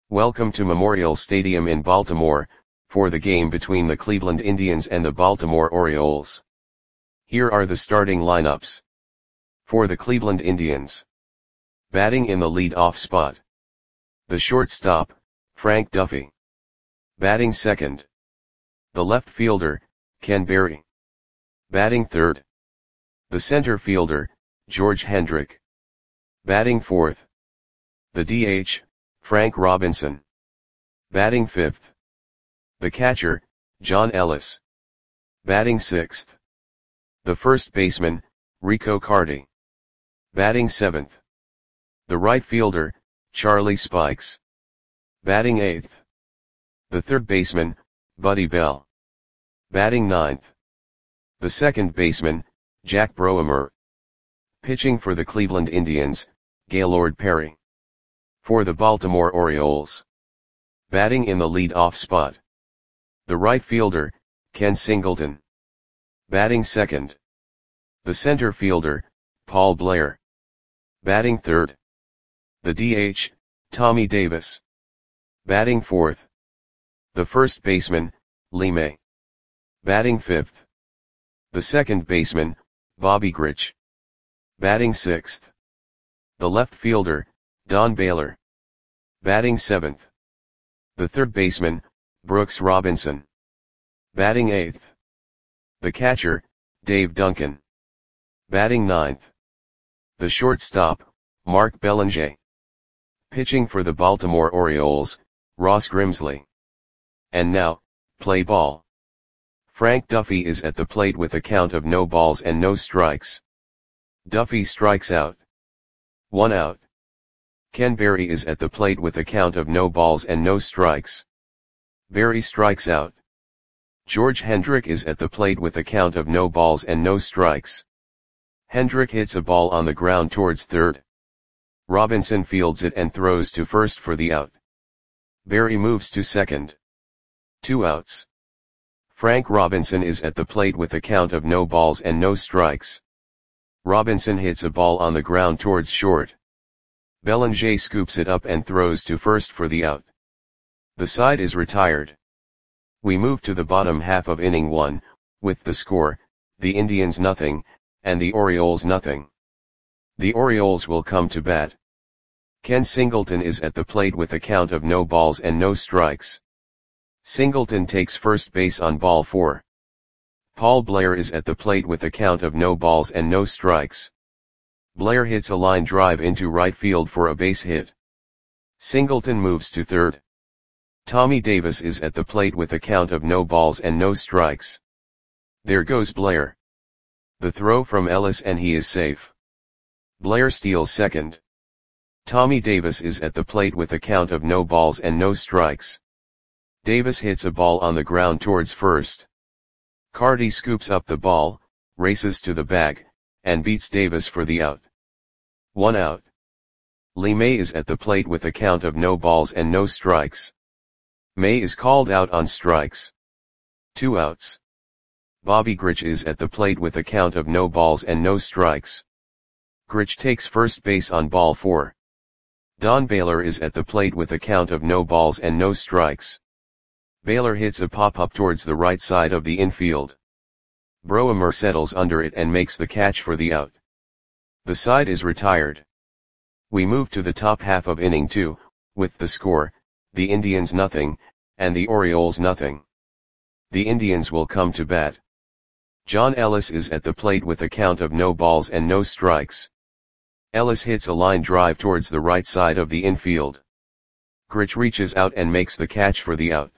Welcome to Memorial Stadium in Baltimore, for the game between the Cleveland Indians and the Baltimore Orioles. Here are the starting lineups. For the Cleveland Indians. Batting in the lead-off spot. The shortstop, Frank Duffy. Batting second. The left fielder, Ken Berry. Batting third. The center fielder, George Hendrick. Batting fourth. The DH, Frank Robinson. Batting fifth. The catcher, John Ellis. Batting sixth. The first baseman, Rico Carty. Batting seventh. The right fielder, Charlie Spikes. Batting eighth. The third baseman, Buddy Bell. Batting ninth. The second baseman, Jack Broemer. Pitching for the Cleveland Indians, Gaylord Perry. For the Baltimore Orioles. Batting in the lead-off spot. The right fielder, Ken Singleton. Batting second. The center fielder, Paul Blair. Batting third. The DH, Tommy Davis. Batting fourth. The first baseman, Lee May. Batting fifth. The second baseman, Bobby Grich. Batting sixth. The left fielder, Don Baylor. Batting seventh. The third baseman, Brooks Robinson. Batting eighth. The catcher, Dave Duncan. Batting ninth. The shortstop, Mark Belanger. Pitching for the Baltimore Orioles, Ross Grimsley. And now, play ball. Frank Duffy is at the plate with a count of no balls and no strikes. Duffy strikes out. 1 out. Ken Berry is at the plate with a count of no balls and no strikes. Berry strikes out. George Hendrick is at the plate with a count of no balls and no strikes. Hendrick hits a ball on the ground towards third. Robinson fields it and throws to first for the out. Berry moves to second. 2 outs. Frank Robinson is at the plate with a count of no balls and no strikes. Robinson hits a ball on the ground towards short. Belanger scoops it up and throws to first for the out. The side is retired. We move to the bottom half of inning 1, with the score, the Indians nothing, and the Orioles nothing. The Orioles will come to bat. Ken Singleton is at the plate with a count of no balls and no strikes. Singleton takes first base on ball 4. Paul Blair is at the plate with a count of no balls and no strikes. Blair hits a line drive into right field for a base hit. Singleton moves to third. Tommy Davis is at the plate with a count of no balls and no strikes. There goes Blair. The throw from Ellis and he is safe. Blair steals second. Tommy Davis is at the plate with a count of no balls and no strikes. Davis hits a ball on the ground towards first. Carty scoops up the ball, races to the bag, and beats Davis for the out. 1 out. Lee May is at the plate with a count of no balls and no strikes. May is called out on strikes. 2 outs. Bobby Grich is at the plate with a count of no balls and no strikes. Grich takes first base on ball 4. Don Baylor is at the plate with a count of no balls and no strikes. Baylor hits a pop-up towards the right side of the infield. Broemer settles under it and makes the catch for the out. The side is retired. We move to the top half of inning 2, with the score, the Indians nothing, and the Orioles nothing. The Indians will come to bat. John Ellis is at the plate with a count of no balls and no strikes. Ellis hits a line drive towards the right side of the infield. Grich reaches out and makes the catch for the out.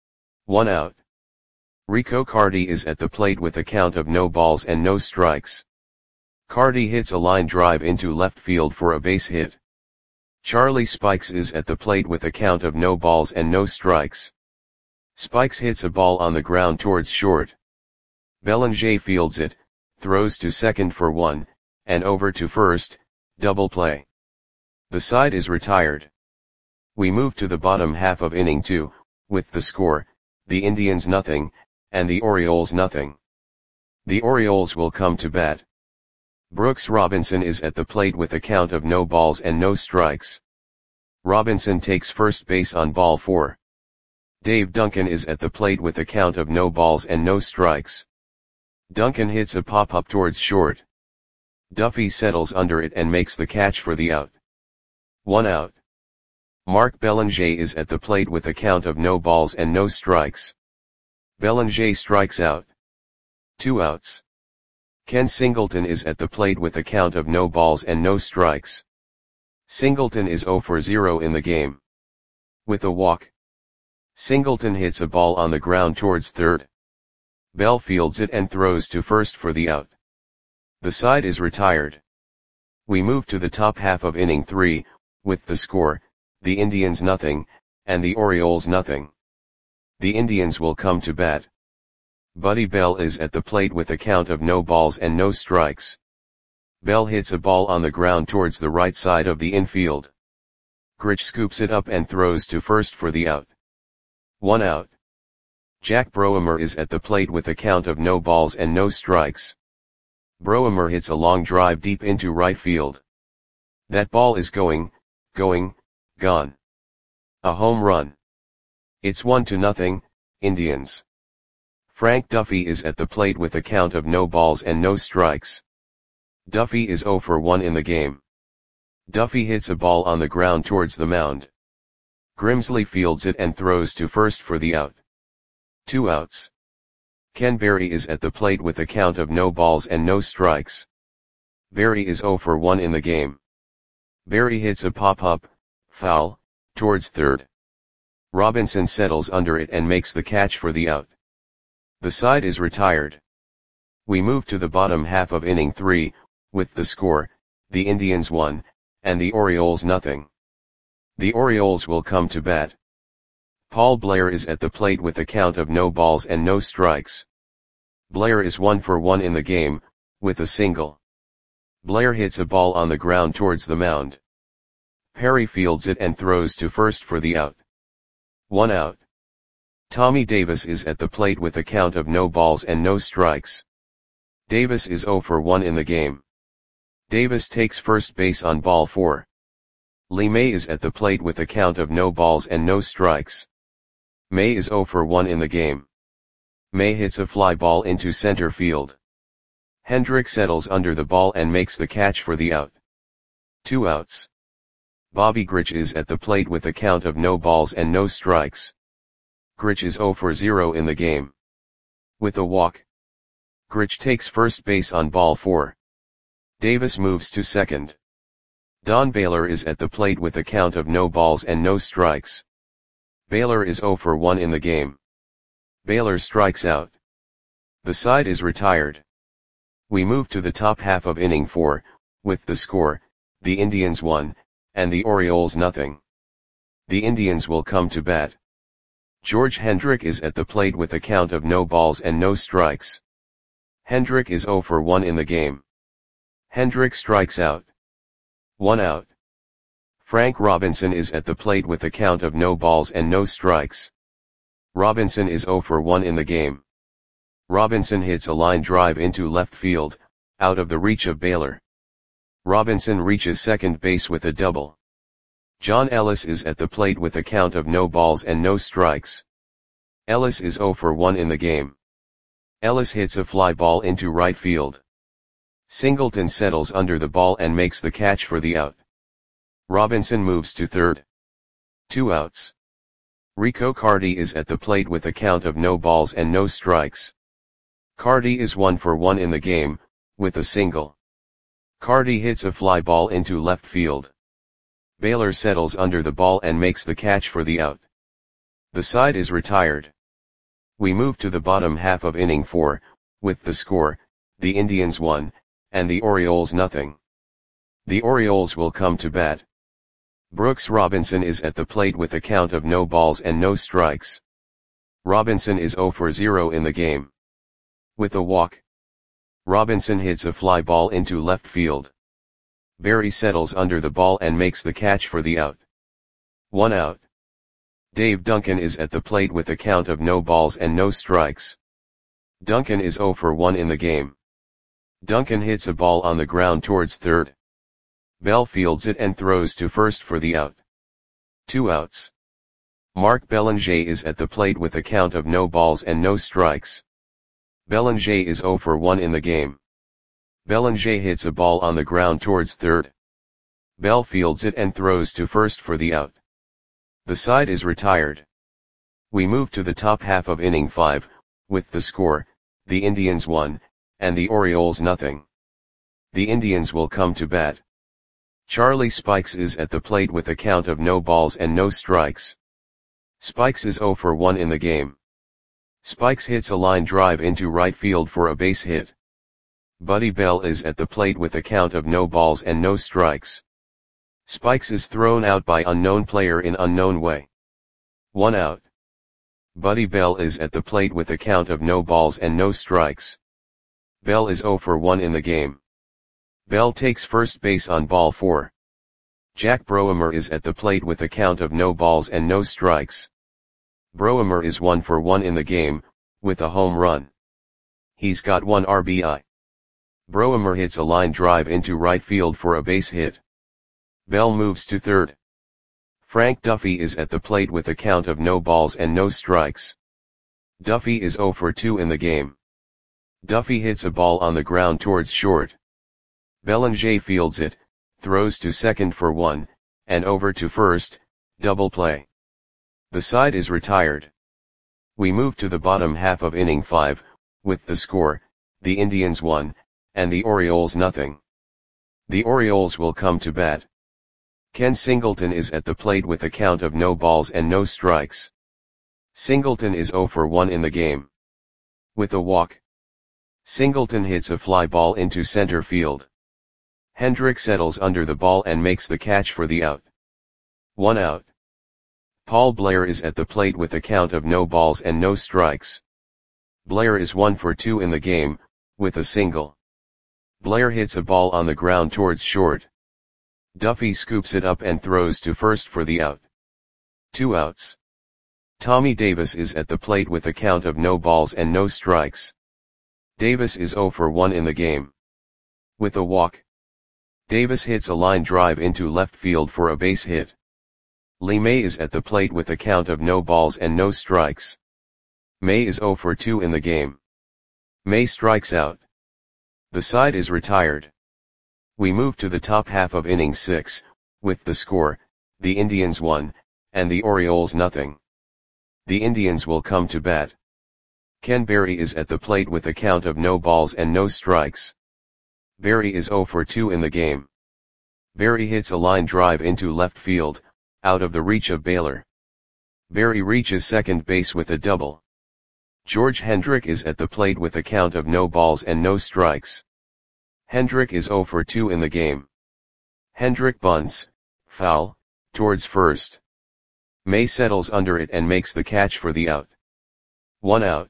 1 out. Rico Carty is at the plate with a count of no balls and no strikes. Carty hits a line drive into left field for a base hit. Charlie Spikes is at the plate with a count of no balls and no strikes. Spikes hits a ball on the ground towards short. Belanger fields it, throws to second for 1, and over to first, double play. The side is retired. We move to the bottom half of inning 2, with the score, the Indians nothing, and the Orioles nothing. The Orioles will come to bat. Brooks Robinson is at the plate with a count of no balls and no strikes. Robinson takes first base on ball 4. Dave Duncan is at the plate with a count of no balls and no strikes. Duncan hits a pop-up towards short. Duffy settles under it and makes the catch for the out. 1 out. Mark Belanger is at the plate with a count of no balls and no strikes. Belanger strikes out. 2 outs. Ken Singleton is at the plate with a count of no balls and no strikes. Singleton is 0 for 0 in the game. With a walk. Singleton hits a ball on the ground towards third. Bell fields it and throws to first for the out. The side is retired. We move to the top half of inning 3, with the score, the Indians nothing, and the Orioles nothing. The Indians will come to bat. Buddy Bell is at the plate with a count of no balls and no strikes. Bell hits a ball on the ground towards the right side of the infield. Grich scoops it up and throws to first for the out. 1 out. Jack Broemer is at the plate with a count of no balls and no strikes. Broemer hits a long drive deep into right field. That ball is gone. A home run. It's 1-0, Indians. Frank Duffy is at the plate with a count of no balls and no strikes. Duffy is 0 for 1 in the game. Duffy hits a ball on the ground towards the mound. Grimsley fields it and throws to first for the out. 2 outs. Ken Berry is at the plate with a count of no balls and no strikes. Berry is 0 for 1 in the game. Berry hits a pop-up, foul, towards third. Robinson settles under it and makes the catch for the out. The side is retired. We move to the bottom half of inning 3, with the score, the Indians 1, and the Orioles nothing. The Orioles will come to bat. Paul Blair is at the plate with a count of no balls and no strikes. Blair is 1 for 1 in the game, with a single. Blair hits a ball on the ground towards the mound. Perry fields it and throws to first for the out. 1 out. Tommy Davis is at the plate with a count of no balls and no strikes. Davis is 0 for 1 in the game. Davis takes first base on ball 4. Lee May is at the plate with a count of no balls and no strikes. May is 0 for 1 in the game. May hits a fly ball into center field. Hendrick settles under the ball and makes the catch for the out. 2 outs. Bobby Grich is at the plate with a count of no balls and no strikes. Grich is 0 for 0 in the game. With a walk. Grich takes first base on ball 4. Davis moves to second. Don Baylor is at the plate with a count of no balls and no strikes. Baylor is 0 for 1 in the game. Baylor strikes out. The side is retired. We move to the top half of inning 4, with the score, the Indians 1, and the Orioles nothing. The Indians will come to bat. George Hendrick is at the plate with a count of no balls and no strikes. Hendrick is 0 for 1 in the game. Hendrick strikes out. 1 out. Frank Robinson is at the plate with a count of no balls and no strikes. Robinson is 0 for 1 in the game. Robinson hits a line drive into left field, out of the reach of Baylor. Robinson reaches second base with a double. John Ellis is at the plate with a count of no balls and no strikes. Ellis is 0 for 1 in the game. Ellis hits a fly ball into right field. Singleton settles under the ball and makes the catch for the out. Robinson moves to third. 2 outs. Rico Carty is at the plate with a count of no balls and no strikes. Carty is 1 for 1 in the game, with a single. Carty hits a fly ball into left field. Baylor settles under the ball and makes the catch for the out. The side is retired. We move to the bottom half of inning 4, with the score, the Indians 1, and the Orioles nothing. The Orioles will come to bat. Brooks Robinson is at the plate with a count of no balls and no strikes. Robinson is 0 for 0 in the game. With a walk. Robinson hits a fly ball into left field. Berry settles under the ball and makes the catch for the out. 1 out. Dave Duncan is at the plate with a count of no balls and no strikes. Duncan is 0 for 1 in the game. Duncan hits a ball on the ground towards third. Bell fields it and throws to first for the out. 2 outs. Mark Belanger is at the plate with a count of no balls and no strikes. Belanger is 0 for 1 in the game. Belanger hits a ball on the ground towards third. Bell fields it and throws to first for the out. The side is retired. We move to the top half of inning 5, with the score, the Indians 1, and the Orioles nothing. The Indians will come to bat. Charlie Spikes is at the plate with a count of no balls and no strikes. Spikes is 0 for 1 in the game. Spikes hits a line drive into right field for a base hit. Buddy Bell is at the plate with a count of no balls and no strikes. Spikes is thrown out by unknown player in unknown way. 1 out. Buddy Bell is at the plate with a count of no balls and no strikes. Bell is 0 for 1 in the game. Bell takes first base on ball 4. Jack Broemer is at the plate with a count of no balls and no strikes. Broemer is 1 for 1 in the game, with a home run. He's got 1 RBI. Broemer hits a line drive into right field for a base hit. Bell moves to third. Frank Duffy is at the plate with a count of no balls and no strikes. Duffy is 0 for 2 in the game. Duffy hits a ball on the ground towards short. Belanger fields it, throws to second for 1, and over to first, double play. The side is retired. We move to the bottom half of inning 5, with the score, the Indians 1, and the Orioles nothing. The Orioles will come to bat. Ken Singleton is at the plate with a count of no balls and no strikes. Singleton is 0 for 1 in the game. With a walk. Singleton hits a fly ball into center field. Hendrick settles under the ball and makes the catch for the out. 1 out. Paul Blair is at the plate with a count of no balls and no strikes. Blair is 1 for 2 in the game, with a single. Blair hits a ball on the ground towards short. Duffy scoops it up and throws to first for the out. 2 outs. Tommy Davis is at the plate with a count of no balls and no strikes. Davis is 0 for 1 in the game. With a walk. Davis hits a line drive into left field for a base hit. Lee May is at the plate with a count of no balls and no strikes. May is 0 for 2 in the game. May strikes out. The side is retired. We move to the top half of inning 6, with the score, the Indians 1, and the Orioles nothing. The Indians will come to bat. Ken Berry is at the plate with a count of no balls and no strikes. Berry is 0 for 2 in the game. Berry hits a line drive into left field, out of the reach of Baylor. Berry reaches second base with a double. George Hendrick is at the plate with a count of no balls and no strikes. Hendrick is 0 for 2 in the game. Hendrick bunts, foul, towards first. May settles under it and makes the catch for the out. 1 out.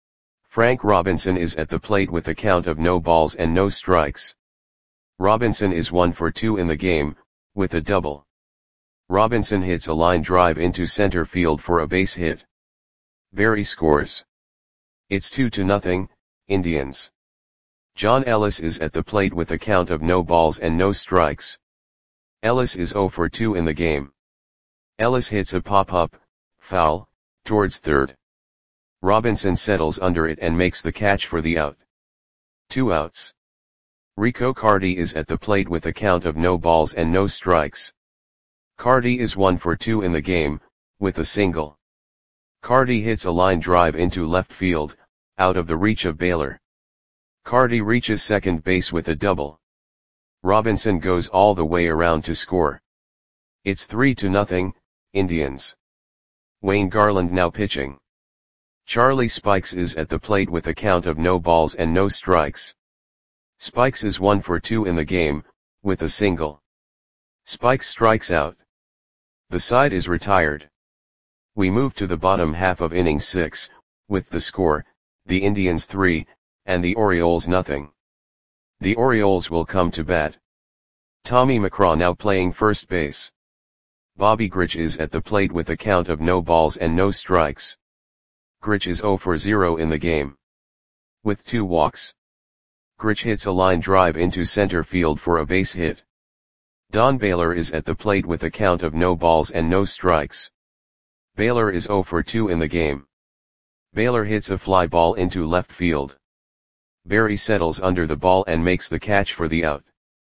Frank Robinson is at the plate with a count of no balls and no strikes. Robinson is 1 for 2 in the game, with a double. Robinson hits a line drive into center field for a base hit. Berry scores. It's 2-0, Indians. John Ellis is at the plate with a count of no balls and no strikes. Ellis is 0 for 2 in the game. Ellis hits a pop-up, foul, towards third. Robinson settles under it and makes the catch for the out. 2 outs. Rico Carty is at the plate with a count of no balls and no strikes. Carty is 1 for 2 in the game, with a single. Carty hits a line drive into left field, out of the reach of Baylor. Carty reaches second base with a double. Robinson goes all the way around to score. It's 3-0, Indians. Wayne Garland now pitching. Charlie Spikes is at the plate with a count of no balls and no strikes. Spikes is 1 for 2 in the game, with a single. Spikes strikes out. The side is retired. We move to the bottom half of inning 6, with the score, the Indians 3, and the Orioles nothing. The Orioles will come to bat. Tommy McCraw now playing first base. Bobby Grich is at the plate with a count of no balls and no strikes. Grich is 0 for 0 in the game. With 2 walks. Grich hits a line drive into center field for a base hit. Don Baylor is at the plate with a count of no balls and no strikes. Baylor is 0 for 2 in the game. Baylor hits a fly ball into left field. Berry settles under the ball and makes the catch for the out.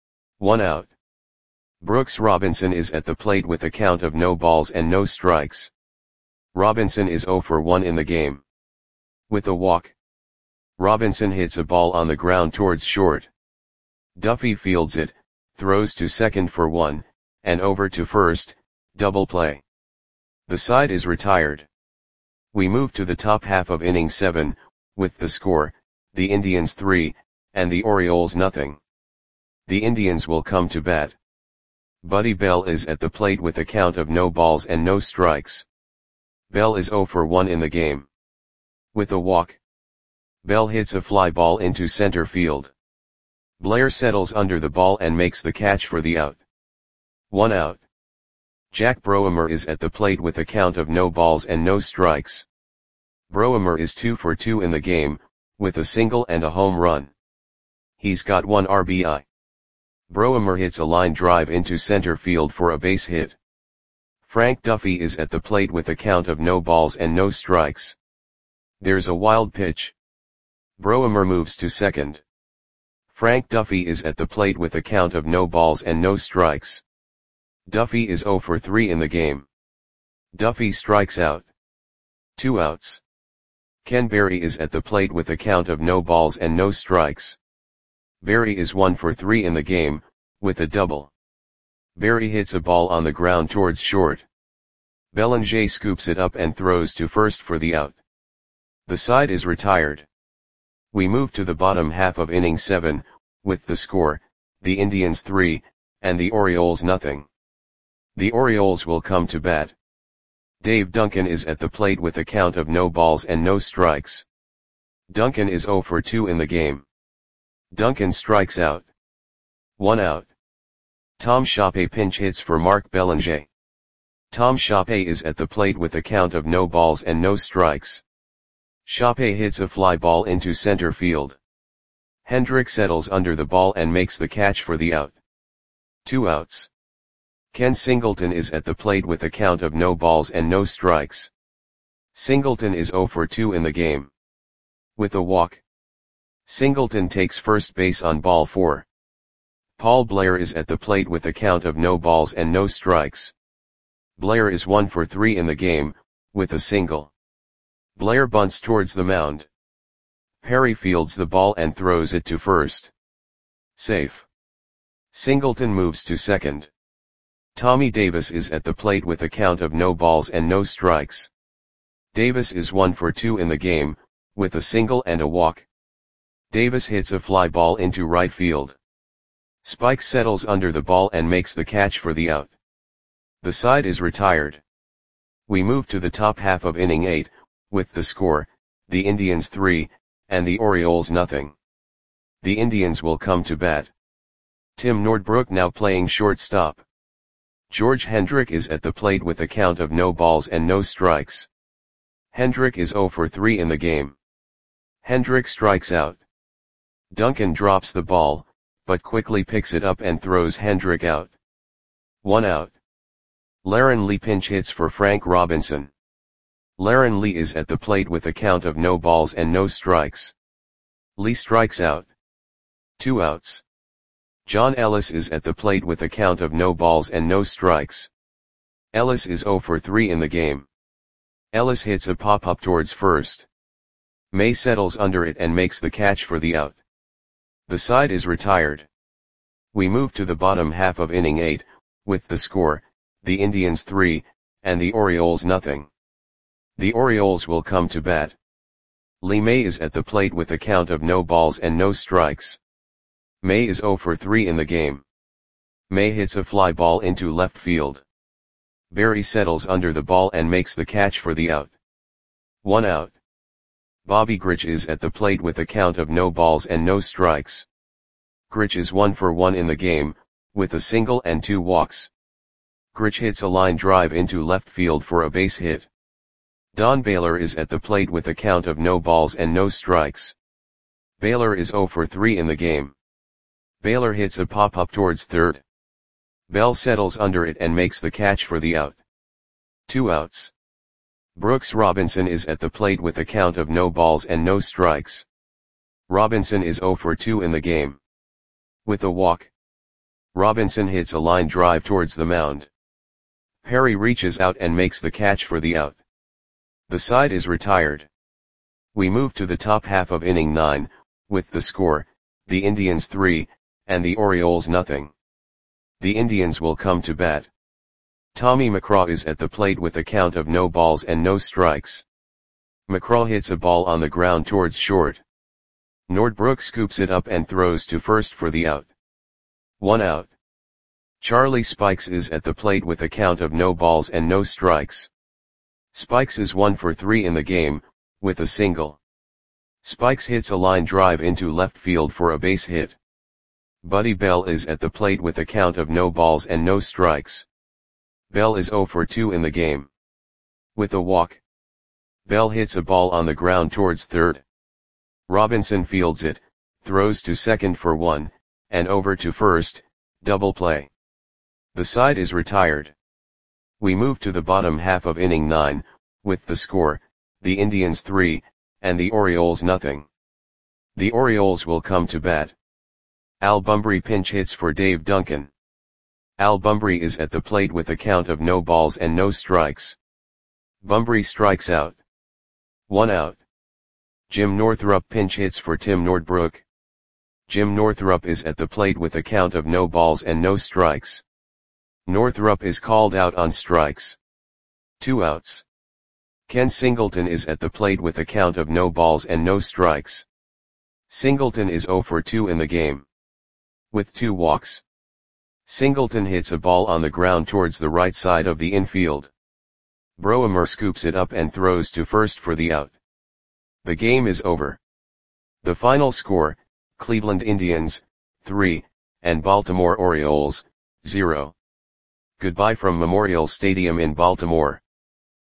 1 out. Brooks Robinson is at the plate with a count of no balls and no strikes. Robinson is 0 for 1 in the game. With a walk, Robinson hits a ball on the ground towards short. Duffy fields it, throws to second for 1, and over to first, double play. The side is retired. We move to the top half of inning 7, with the score, the Indians 3, and the Orioles nothing. The Indians will come to bat. Buddy Bell is at the plate with a count of no balls and no strikes. Bell is 0 for 1 in the game. With a walk, Bell hits a fly ball into center field. Blair settles under the ball and makes the catch for the out. 1 out. Jack Broemer is at the plate with a count of no balls and no strikes. Broemer is 2 for 2 in the game, with a single and a home run. He's got 1 RBI. Broemer hits a line drive into center field for a base hit. Frank Duffy is at the plate with a count of no balls and no strikes. There's a wild pitch. Broemer moves to second. Frank Duffy is at the plate with a count of no balls and no strikes. Duffy is 0 for 3 in the game. Duffy strikes out. 2 outs. Ken Berry is at the plate with a count of no balls and no strikes. Berry is 1 for 3 in the game, with a double. Berry hits a ball on the ground towards short. Bellinger scoops it up and throws to first for the out. The side is retired. We move to the bottom half of inning 7, with the score, the Indians 3, and the Orioles nothing. The Orioles will come to bat. Dave Duncan is at the plate with a count of no balls and no strikes. Duncan is 0 for 2 in the game. Duncan strikes out. 1 out. Tom Shoppe pinch hits for Mark Bellinger. Tom Shoppe is at the plate with a count of no balls and no strikes. Shoppe hits a fly ball into center field. Hendrick settles under the ball and makes the catch for the out. 2 outs. Ken Singleton is at the plate with a count of no balls and no strikes. Singleton is 0 for 2 in the game. With a walk, Singleton takes first base on ball 4. Paul Blair is at the plate with a count of no balls and no strikes. Blair is 1 for 3 in the game, with a single. Blair bunts towards the mound. Perry fields the ball and throws it to first. Safe. Singleton moves to second. Tommy Davis is at the plate with a count of no balls and no strikes. Davis is 1 for 2 in the game, with a single and a walk. Davis hits a fly ball into right field. Spike settles under the ball and makes the catch for the out. The side is retired. We move to the top half of inning 8, with the score, the Indians 3, and the Orioles nothing. The Indians will come to bat. Tim Nordbrook now playing shortstop. George Hendrick is at the plate with a count of no balls and no strikes. Hendrick is 0 for 3 in the game. Hendrick strikes out. Duncan drops the ball, but quickly picks it up and throws Hendrick out. 1 out. Laren Lee pinch hits for Frank Robinson. Laren Lee is at the plate with a count of no balls and no strikes. Lee strikes out. 2 outs. John Ellis is at the plate with a count of no balls and no strikes. Ellis is 0 for 3 in the game. Ellis hits a pop-up towards first. May settles under it and makes the catch for the out. The side is retired. We move to the bottom half of inning 8, with the score, the Indians 3, and the Orioles nothing. The Orioles will come to bat. Lee May is at the plate with a count of no balls and no strikes. May is 0 for 3 in the game. May hits a fly ball into left field. Berry settles under the ball and makes the catch for the out. 1 out. Bobby Grich is at the plate with a count of no balls and no strikes. Grich is 1 for 1 in the game, with a single and 2 walks. Grich hits a line drive into left field for a base hit. Don Baylor is at the plate with a count of no balls and no strikes. Baylor is 0 for 3 in the game. Baylor hits a pop-up towards third. Bell settles under it and makes the catch for the out. 2 outs. Brooks Robinson is at the plate with a count of no balls and no strikes. Robinson is 0 for 2 in the game. With a walk, Robinson hits a line drive towards the mound. Perry reaches out and makes the catch for the out. The side is retired. We move to the top half of inning 9, with the score, the Indians 3, and the Orioles nothing. The Indians will come to bat. Tommy McCraw is at the plate with a count of no balls and no strikes. McCraw hits a ball on the ground towards short. Nordbrook scoops it up and throws to first for the out. 1 out. Charlie Spikes is at the plate with a count of no balls and no strikes. Spikes is 1 for 3 in the game, with a single. Spikes hits a line drive into left field for a base hit. Buddy Bell is at the plate with a count of no balls and no strikes. Bell is 0 for 2 in the game. With a walk, Bell hits a ball on the ground towards third. Robinson fields it, throws to second for 1, and over to first, double play. The side is retired. We move to the bottom half of inning 9, with the score, the Indians 3, and the Orioles nothing. The Orioles will come to bat. Al Bumbry pinch hits for Dave Duncan. Al Bumbry is at the plate with a count of no balls and no strikes. Bumbry strikes out. 1 out. Jim Northrup pinch hits for Tim Nordbrook. Jim Northrup is at the plate with a count of no balls and no strikes. Northrup is called out on strikes. 2 outs. Ken Singleton is at the plate with a count of no balls and no strikes. Singleton is 0 for 2 in the game. With 2 walks, Singleton hits a ball on the ground towards the right side of the infield. Broemer scoops it up and throws to first for the out. The game is over. The final score, Cleveland Indians, 3, and Baltimore Orioles, 0. Goodbye from Memorial Stadium in Baltimore.